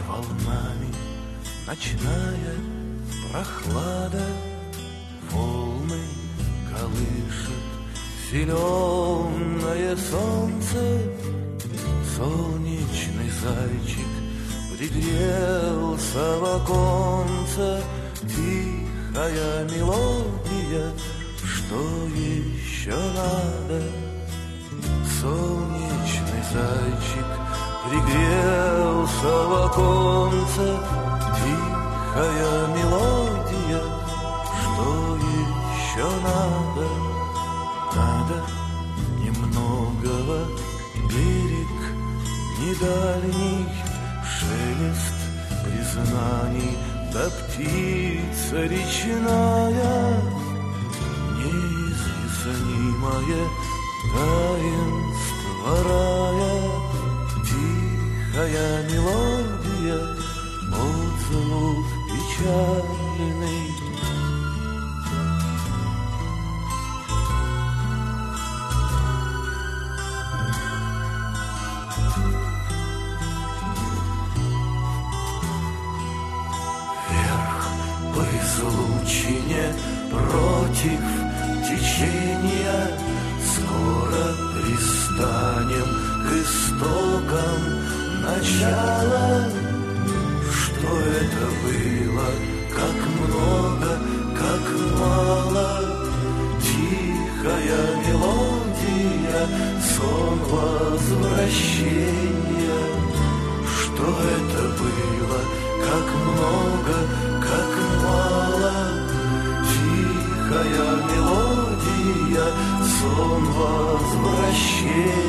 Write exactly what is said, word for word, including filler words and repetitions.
волнами ночная прохлада, волны колышет зеленое солнце. Солнечный зайчик пригрелся в оконце. Тихая мелодия, что еще надо? Солнечный зайчик пригрелся в оконце. Тихая мелодия, что еще надо? Надо немногого, берег недальний, шелест признаний, да птица речная, неизъяснимое таинство рая. Тихая мелодия, отзвук печальный. Вверх по излучине против течения, скоро пристанем к истокам начала. Что это было, как много, как мало? Тихая мелодия, сон возвращения. Что это было, как много, как мало? Тихая мелодия, сон возвращения.